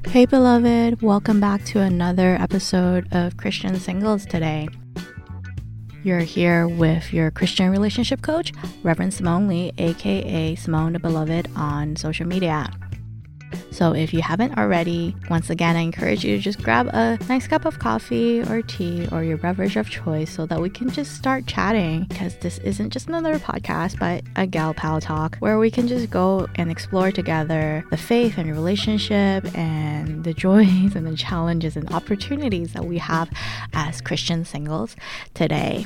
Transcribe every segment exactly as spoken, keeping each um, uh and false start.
Hey beloved, welcome back to another episode of Christian Singles today. You're here with your Christian relationship coach, Reverend Simone Lee, aka Simone the Beloved on social media. So if you haven't already, once again, I encourage you to just grab a nice cup of coffee or tea or your beverage of choice so that we can just start chatting, because this isn't just another podcast, but a gal pal talk where we can just go and explore together the faith and relationship and the joys and the challenges and opportunities that we have as Christian singles today.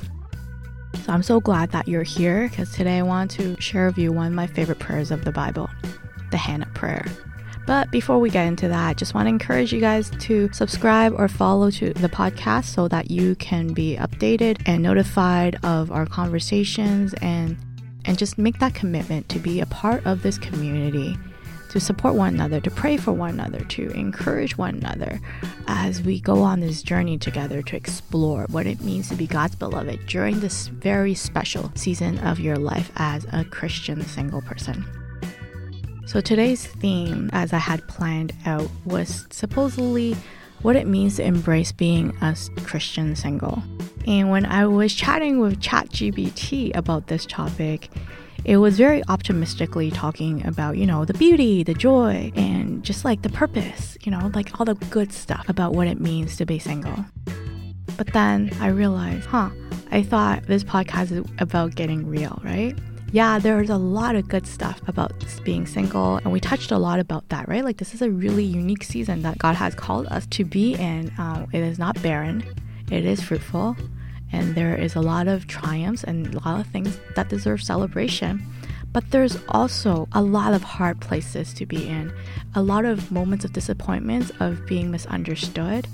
So I'm so glad that you're here, because today I want to share with you one of my favorite prayers of the Bible, the Hannah prayer. But before we get into that, I just want to encourage you guys to subscribe or follow to the podcast so that you can be updated and notified of our conversations and and just make that commitment to be a part of this community, to support one another, to pray for one another, to encourage one another as we go on this journey together to explore what it means to be God's beloved during this very special season of your life as a Christian single person. So today's theme, as I had planned out, was supposedly what it means to embrace being a Christian single. And when I was chatting with ChatGPT about this topic, it was very optimistically talking about, you know, the beauty, the joy, and just like the purpose, you know, like all the good stuff about what it means to be single. But then I realized, huh, I thought this podcast is about getting real, right? Yeah, there's a lot of good stuff about being single, and we touched a lot about that, right? Like, this is a really unique season that God has called us to be in. Um, it is not barren, it is fruitful, and there is a lot of triumphs and a lot of things that deserve celebration. But there's also a lot of hard places to be in, a lot of moments of disappointments, of being misunderstood.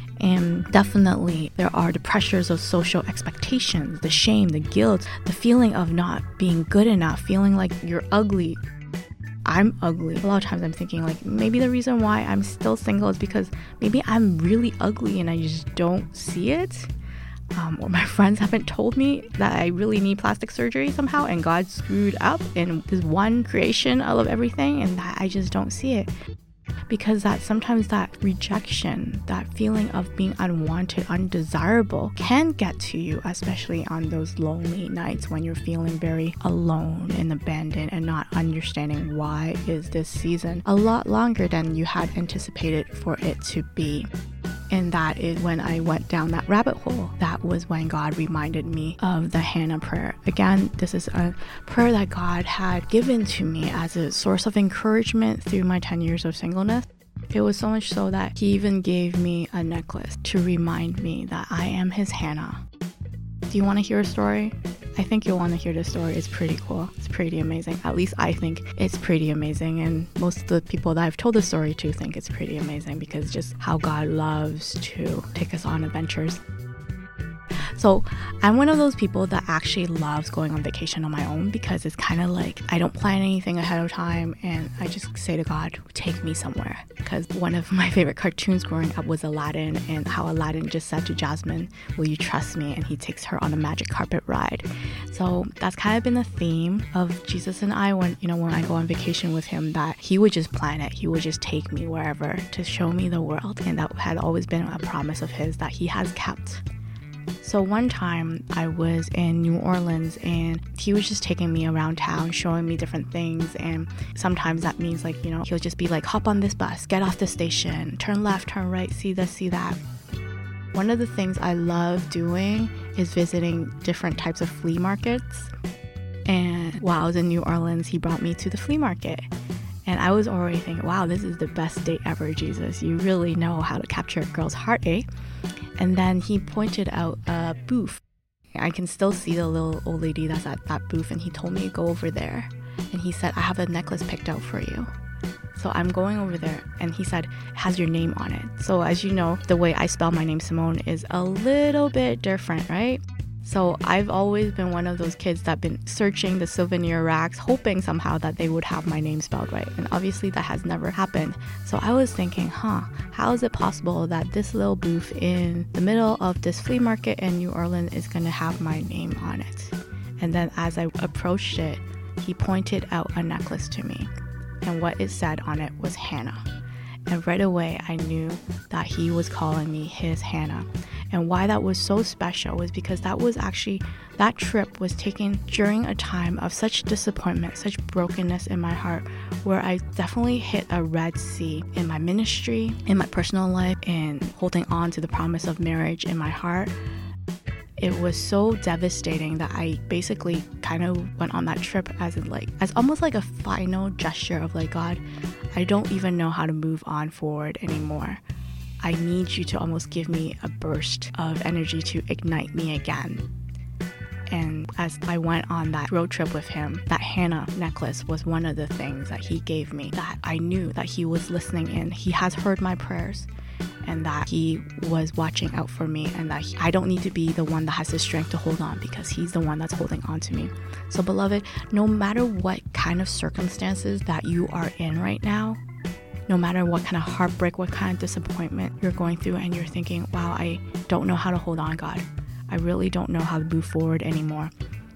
And definitely there are the pressures of social expectations, the shame, the guilt, the feeling of not being good enough, feeling like you're ugly. I'm ugly. A lot of times I'm thinking like maybe the reason why I'm still single is because maybe I'm really ugly and I just don't see it. Um, or my friends haven't told me that I really need plastic surgery somehow, and God screwed up in this one creation of everything, and that I just don't see it. Because that sometimes that rejection, that feeling of being unwanted, undesirable can get to you, especially on those lonely nights when you're feeling very alone and abandoned and not understanding why is this season a lot longer than you had anticipated for it to be. And that is when I went down that rabbit hole. That was when God reminded me of the Hannah prayer. Again, this is a prayer that God had given to me as a source of encouragement through my ten years of singleness. It was so much so that He even gave me a necklace to remind me that I am His Hannah. Do you want to hear a story? I think you'll want to hear this story. It's pretty cool. It's pretty amazing. At least I think it's pretty amazing. And most of the people that I've told the story to think it's pretty amazing, because just how God loves to take us on adventures. So I'm one of those people that actually loves going on vacation on my own, because it's kind of like I don't plan anything ahead of time and I just say to God, take me somewhere. Because one of my favorite cartoons growing up was Aladdin, and how Aladdin just said to Jasmine, will you trust me? And he takes her on a magic carpet ride. So that's kind of been the theme of Jesus and I when, you know, when I go on vacation with Him, that He would just plan it. He would just take me wherever to show me the world. And that had always been a promise of His that He has kept. So one time I was in New Orleans and He was just taking me around town, showing me different things. And sometimes that means like, you know, He'll just be like, hop on this bus, get off the station, turn left, turn right, see this, see that. One of the things I love doing is visiting different types of flea markets. And while I was in New Orleans, He brought me to the flea market. And I was already thinking, wow, this is the best date ever, Jesus. You really know how to capture a girl's heart, eh? And then He pointed out a booth. I can still see the little old lady that's at that booth, and He told me to go over there. And He said, I have a necklace picked out for you. So I'm going over there, and He said, it has your name on it. So as you know, the way I spell my name, Simone, is a little bit different, right? So I've always been one of those kids that been searching the souvenir racks, hoping somehow that they would have my name spelled right. And obviously that has never happened. So I was thinking, huh, how is it possible that this little booth in the middle of this flea market in New Orleans is going to have my name on it? And then as I approached it, He pointed out a necklace to me. And what it said on it was Hannah. And right away, I knew that he was calling me his Hannah. And why that was so special was because that was actually, that trip was taken during a time of such disappointment, such brokenness in my heart, where I definitely hit a Red Sea in my ministry, in my personal life, and holding on to the promise of marriage in my heart. It was so devastating that I basically kind of went on that trip as in like, as almost like a final gesture of like, God, I don't even know how to move on forward anymore. I need you to almost give me a burst of energy to ignite me again. And as I went on that road trip with him, that Hannah necklace was one of the things that he gave me, that I knew that he was listening in. He has heard my prayers, and that he was watching out for me, and that he, I don't need to be the one that has the strength to hold on, because he's the one that's holding on to me. So beloved, no matter what kind of circumstances that you are in right now, no matter what kind of heartbreak, what kind of disappointment you're going through, and you're thinking, wow, I don't know how to hold on, God. I really don't know how to move forward anymore.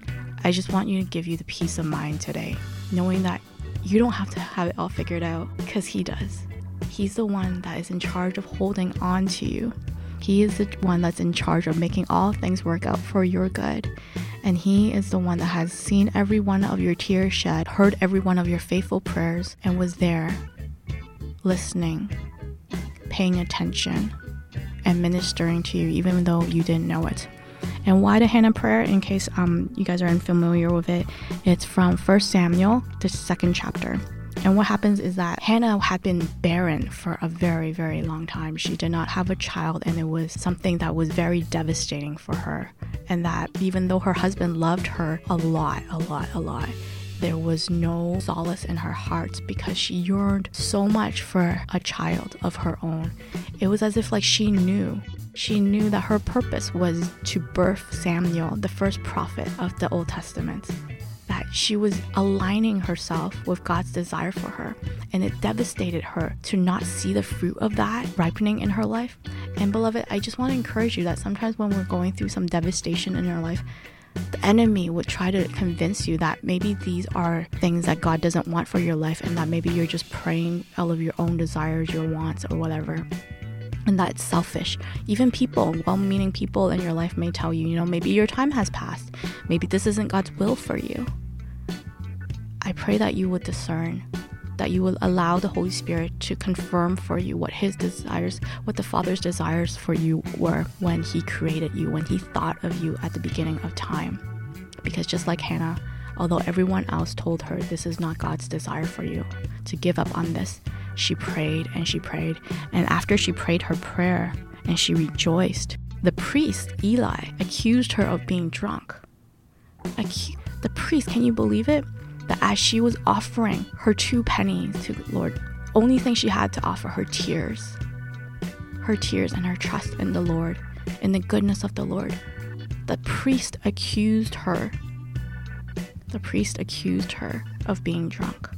I just want you to give you the peace of mind today, knowing that you don't have to have it all figured out, because he does. He's the one that is in charge of holding on to you. He is the one that's in charge of making all things work out for your good. And he is the one that has seen every one of your tears shed, heard every one of your faithful prayers, and was there listening, paying attention, and ministering to you, even though you didn't know it. And why the Hannah prayer? In case um you guys are unfamiliar with it, it's from First Samuel, the second chapter. And what happens is that Hannah had been barren for a very, very long time. She did not have a child, and it was something that was very devastating for her. And that even though her husband loved her a lot, a lot, a lot, there was no solace in her heart, because she yearned so much for a child of her own. It was as if like she knew. She knew that her purpose was to birth Samuel, the first prophet of the Old Testament. That she was aligning herself with God's desire for her. And it devastated her to not see the fruit of that ripening in her life. And beloved, I just want to encourage you that sometimes when we're going through some devastation in our life, the enemy would try to convince you that maybe these are things that God doesn't want for your life, and that maybe you're just praying out of your own desires, your wants, or whatever. And that's selfish. Even people, well-meaning people in your life may tell you, you know, maybe your time has passed. Maybe this isn't God's will for you. I pray that you would discern, that you will allow the Holy Spirit to confirm for you what his desires, what the Father's desires for you were when he created you, when he thought of you at the beginning of time. Because just like Hannah, although everyone else told her this is not God's desire for you to give up on this, she prayed and she prayed. And after she prayed her prayer and she rejoiced, the priest, Eli, accused her of being drunk. Acu- the priest, can you believe it? That as she was offering her two pennies to the Lord, only thing she had to offer, her tears, her tears and her trust in the Lord, in the goodness of the Lord, the priest accused her. The priest accused her of being drunk.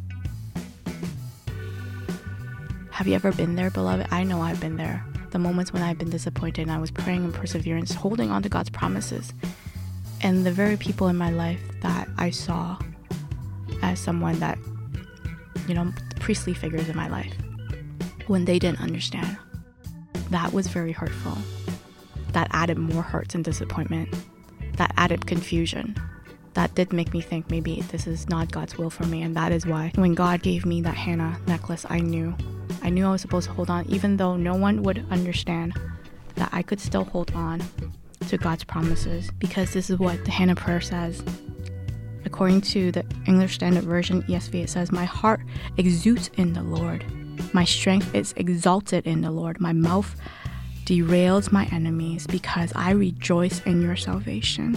Have you ever been there, beloved? I know I've been there. The moments when I've been disappointed and I was praying in perseverance, holding on to God's promises. And the very people in my life that I saw as someone that, you know, priestly figures in my life, when they didn't understand, that was very hurtful. That added more hurts and disappointment. That added confusion. That did make me think maybe this is not God's will for me. And that is why when God gave me that Hannah necklace, I knew. I knew I was supposed to hold on, even though no one would understand, that I could still hold on to God's promises. Because this is what the Hannah prayer says. According to the English Standard Version, E S V, it says, "My heart exults in the Lord. My strength is exalted in the Lord. My mouth derails my enemies, because I rejoice in your salvation."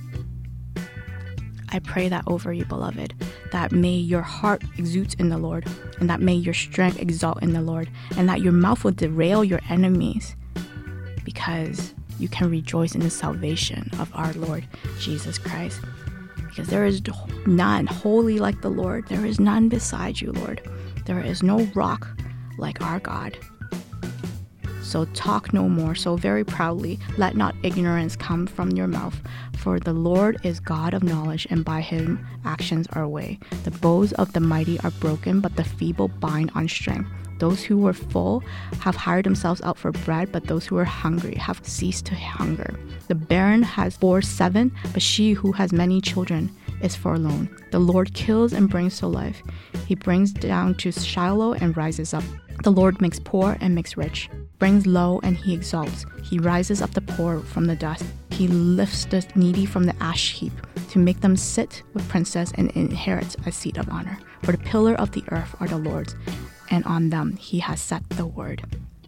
I pray that over you, beloved, that may your heart exult in the Lord, and that may your strength exalt in the Lord, and that your mouth will derail your enemies, because you can rejoice in the salvation of our Lord Jesus Christ. Because there is none holy like the Lord. There is none beside you, Lord. There is no rock like our God. So talk no more so very proudly. Let not ignorance come from your mouth. For the Lord is God of knowledge, and by him actions are weighed. The bows of the mighty are broken, but the feeble bind on strength. Those who were full have hired themselves out for bread, but those who are hungry have ceased to hunger. The barren has bore seven, but she who has many children is forlorn. The Lord kills and brings to life. He brings down to Shiloh and rises up. The Lord makes poor and makes rich, brings low and he exalts. He rises up the poor from the dust. He lifts the needy from the ash heap to make them sit with princes and inherit a seat of honor. For the pillar of the earth are the Lord's, and on them he has set the word.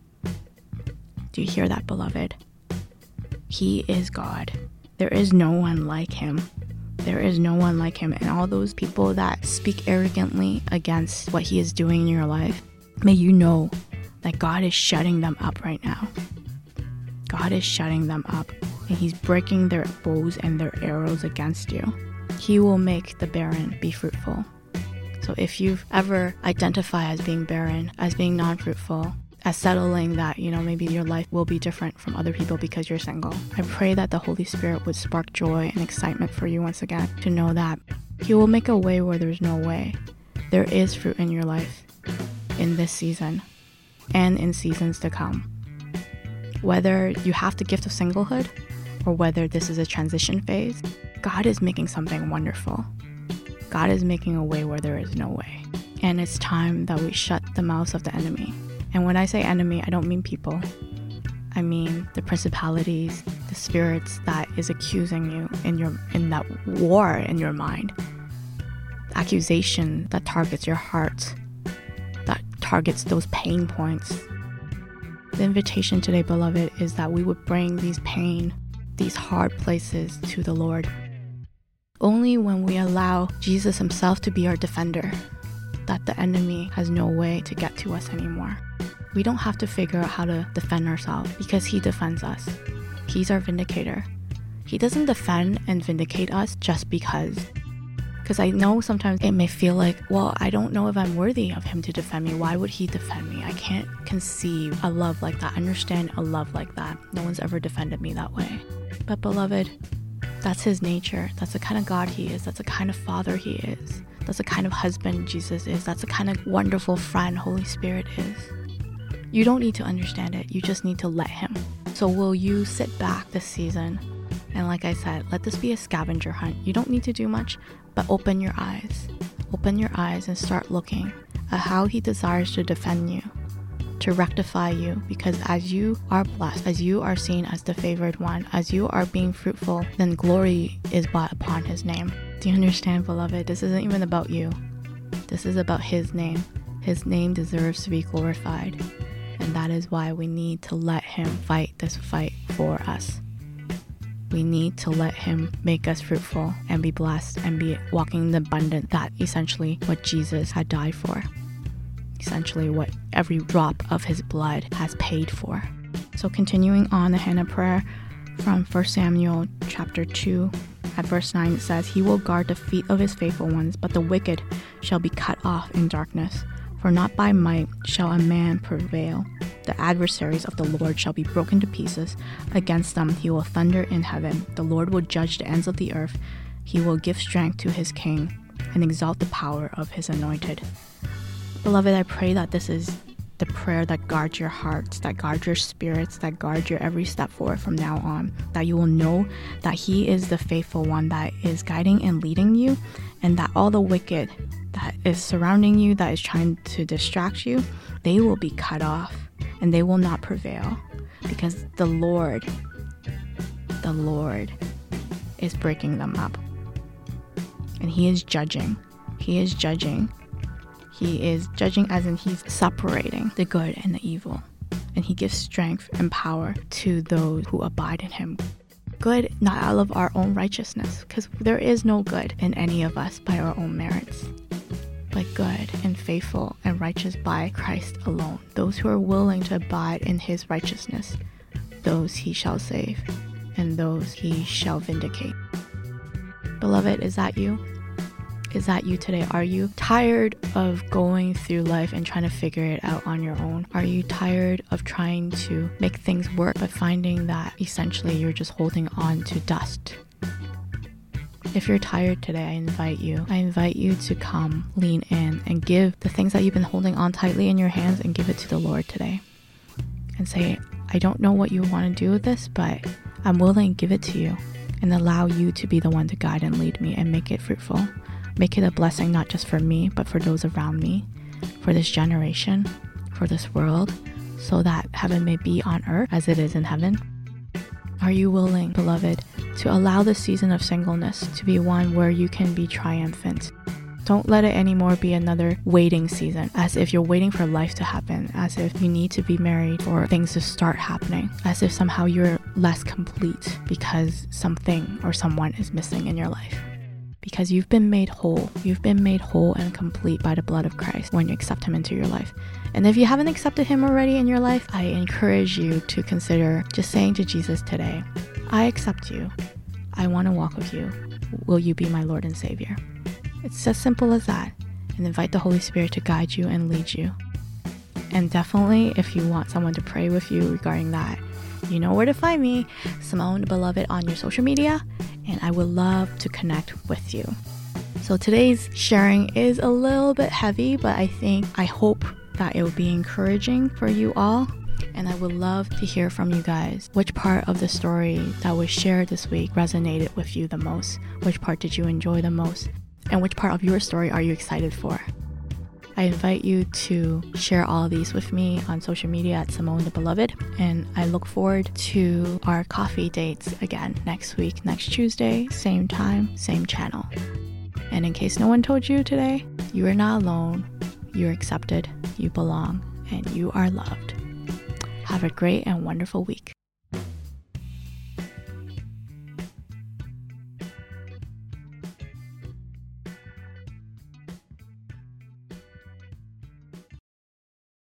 Do you hear that, beloved? He is God. There is no one like him. There is no one like him. And all those people that speak arrogantly against what he is doing in your life, may you know that God is shutting them up right now. God is shutting them up, and he's breaking their bows and their arrows against you. He will make the barren be fruitful. So if you've ever identified as being barren, as being non-fruitful, as settling that, you know, maybe your life will be different from other people because you're single, I pray that the Holy Spirit would spark joy and excitement for you once again to know that he will make a way where there's no way. There is fruit in your life in this season and in seasons to come. Whether you have the gift of singlehood or whether this is a transition phase, God is making something wonderful. God is making a way where there is no way. And it's time that we shut the mouths of the enemy. And when I say enemy, I don't mean people. I mean the principalities, the spirits that is accusing you in your in that war in your mind. Accusation that targets your heart, that targets those pain points. The invitation today, beloved, is that we would bring these pain, these hard places to the Lord. Only when we allow Jesus himself to be our defender, that the enemy has no way to get to us anymore. We don't have to figure out how to defend ourselves because he defends us. He's our vindicator. He doesn't defend and vindicate us just because. Because I know sometimes it may feel like, well, I don't know if I'm worthy of him to defend me. Why would he defend me? I can't conceive a love like that, understand a love like that. No one's ever defended me that way. But beloved, that's his nature. That's the kind of God he is. That's the kind of father he is. That's the kind of husband Jesus is. That's the kind of wonderful friend Holy Spirit is. You don't need to understand it. You just need to let him. So will you sit back this season? And like I said, let this be a scavenger hunt. You don't need to do much, but open your eyes. Open your eyes and start looking at how he desires to defend you, to rectify you. Because as you are blessed, as you are seen as the favored one, as you are being fruitful, then glory is brought upon his name. Do you understand, beloved? This isn't even about you. This is about his name. His name deserves to be glorified. And that is why we need to let him fight this fight for us. We need to let him make us fruitful and be blessed and be walking in the abundance that essentially what Jesus had died for. Essentially what every drop of his blood has paid for. So continuing on the Hannah prayer from First Samuel chapter two at verse nine, it says, "He will guard the feet of his faithful ones, but the wicked shall be cut off in darkness. For not by might shall a man prevail. The adversaries of the Lord shall be broken to pieces. Against them he will thunder in heaven. The Lord will judge the ends of the earth. He will give strength to his king and exalt the power of his anointed." Beloved, I pray that this is the prayer that guards your hearts, that guards your spirits, that guards your every step forward from now on. That you will know that he is the faithful one that is guiding and leading you, and that all the wicked that is surrounding you, that is trying to distract you, they will be cut off and they will not prevail, because the Lord, the Lord is breaking them up, and he is judging. He is judging. He is judging as in he's separating the good and the evil, and he gives strength and power to those who abide in him. Good not out of our own righteousness, because there is no good in any of us by our own merits, but good and faithful and righteous by Christ alone. Those who are willing to abide in his righteousness, those he shall save, and those he shall vindicate. Beloved, is that you? Is that you today? Are you tired of going through life and trying to figure it out on your own? Are you tired of trying to make things work but finding that essentially you're just holding on to dust? If you're tired today, I invite you. I invite you to come, lean in, and give the things that you've been holding on tightly in your hands and give it to the Lord today. And say, I don't know what you want to do with this, but I'm willing to give it to you and allow you to be the one to guide and lead me and make it fruitful. Make it a blessing not just for me, but for those around me, for this generation, for this world, so that heaven may be on earth as it is in heaven. Are you willing, beloved, to allow this season of singleness to be one where you can be triumphant? Don't let it anymore be another waiting season, as if you're waiting for life to happen, as if you need to be married for things to start happening, as if somehow you're less complete because something or someone is missing in your life. Because you've been made whole. You've been made whole and complete by the blood of Christ when you accept him into your life. And if you haven't accepted him already in your life, I encourage you to consider just saying to Jesus today, I accept you. I want to walk with you. Will you be my Lord and Savior? It's as simple as that. And invite the Holy Spirit to guide you and lead you. And definitely, if you want someone to pray with you regarding that, you know where to find me, Simone the Beloved, on your social media, and I would love to connect with you. So today's sharing is a little bit heavy, but I think, I hope that it will be encouraging for you all. And I would love to hear from you guys. Which part of the story that was shared this week resonated with you the most? Which part did you enjoy the most? And which part of your story are you excited for? I invite you to share all of these with me on social media at Simone the Beloved. And I look forward to our coffee dates again next week, next Tuesday, same time, same channel. And in case no one told you today, you are not alone. You're accepted, you belong, and you are loved. Have a great and wonderful week.